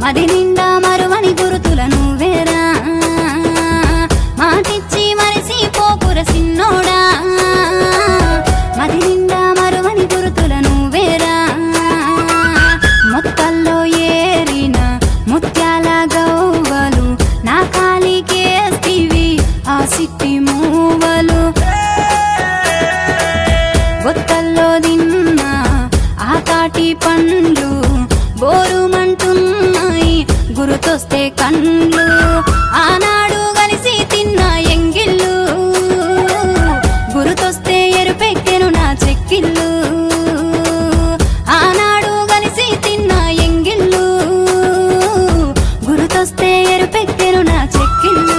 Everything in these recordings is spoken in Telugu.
మది నిండా మరువని గురుతుల నువ్వేరా మాటిచ్చి మరిసి పోకుర సిన్నోడా మది నిండా మరువని గురుతుల నువ్వేరా మొక్కల్లో ఏరిన ముత్యాల గవ్వలు నా కాలికేస్తివి ఆ సిట్టి మూవలు గొత్తల్లో దిన్న ఆ తాటి పండ్లు బోరుమంటున్నాయి గురుతొస్తే కండ్లు ఆనాడు కలిసి తిన్న ఎంగిళ్ళు గురుతొస్తే ఎరుపెక్కెను నా చెక్కిళ్ళు ఆనాడు కలిసి తిన్న ఎంగిళ్ళు గురుతొస్తే ఎరుపెక్కెను నా చెక్కిళ్ళు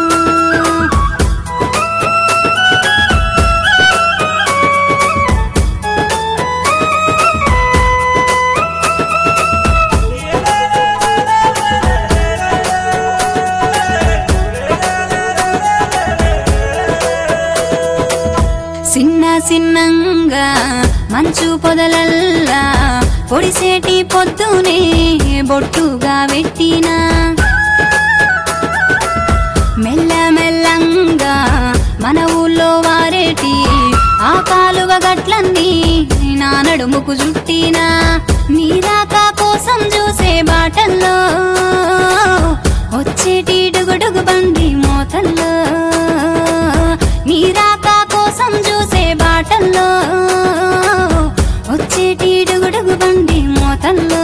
చిన్న చిన్నంగా మంచు పొదలల్లా పొడిసేటి పొద్దునే బొట్టుగా పెట్టినా మెల్లమెల్లంగా మన ఊళ్ళో వారేటి ఆ కాలువ గట్లన్నీ నా నడుముకు జుట్టినా నీరాక కోసం చూసే బాటల్లో వచ్చేటి డుగుడుగు బండి మోతల్లో నీరాక కోసం చూసే బాటల్లో వచ్చేటి డుగుడుగు బండి మోతల్లో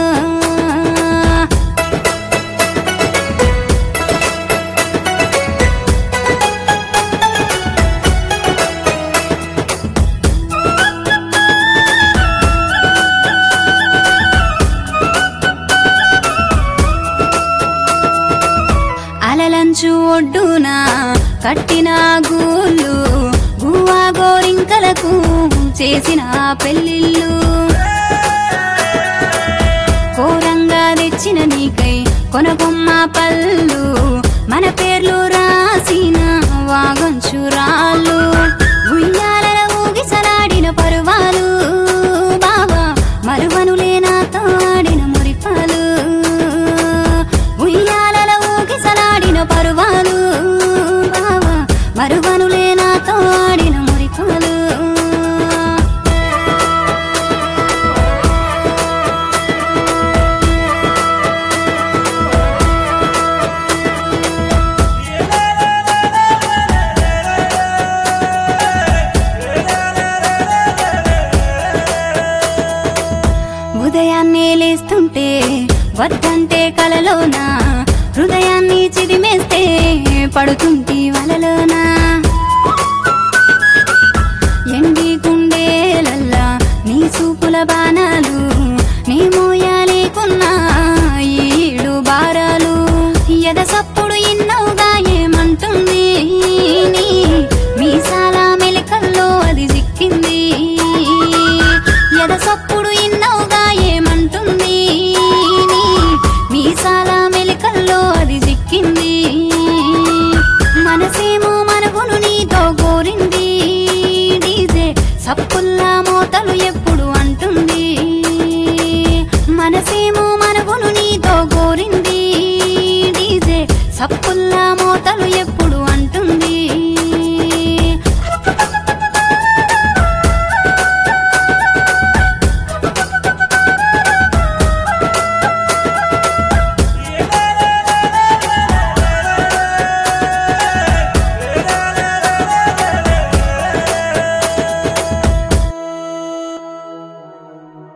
అలలంచు ఒడ్డున కట్టిన గూళ్ళు గువ్వా గోరింకలకు చేసిన పెళ్ళిళ్ళు కోరంగా తెచ్చిన నీకై కొనబొమ్మ పళ్ళు మన పేర్లు రాసిన వాగంచురాళ్ళు ఉయ్యాలల ఊగిసలాడిన పరువాలు బావా మరువనులే నాతో ఆడిన మురిపాలు ఉయ్యాలల ఊగిసలాడిన పరువాలు బావా మరువనులే నాతో ఆడిన మురిపాలు ఉదయాన్నే లేస్తుంటే వద్దంటే కలలోన హృదయాన్ని చిదిమేస్తే పడుతుంటి వలలోన ఎండి గుండేలల్లా నీ సూపుల బాణాలు నీ మోయాలేకున్నా ఈడు బారాలు ఎద సప్పుడు ఇన్నవుగా ఏమంటుంది నీ మీసాల మెలికల్లో అది చిక్కింది ఎద సప్పుడు ఇన్నవుగా ఏమంటుంది నీ మీసాల మెలికల్లో అది చిక్కింది మనసేమో మనవును నీతో కోరింది డీజే సప్పుల్లా మోతలు ఎప్పుడు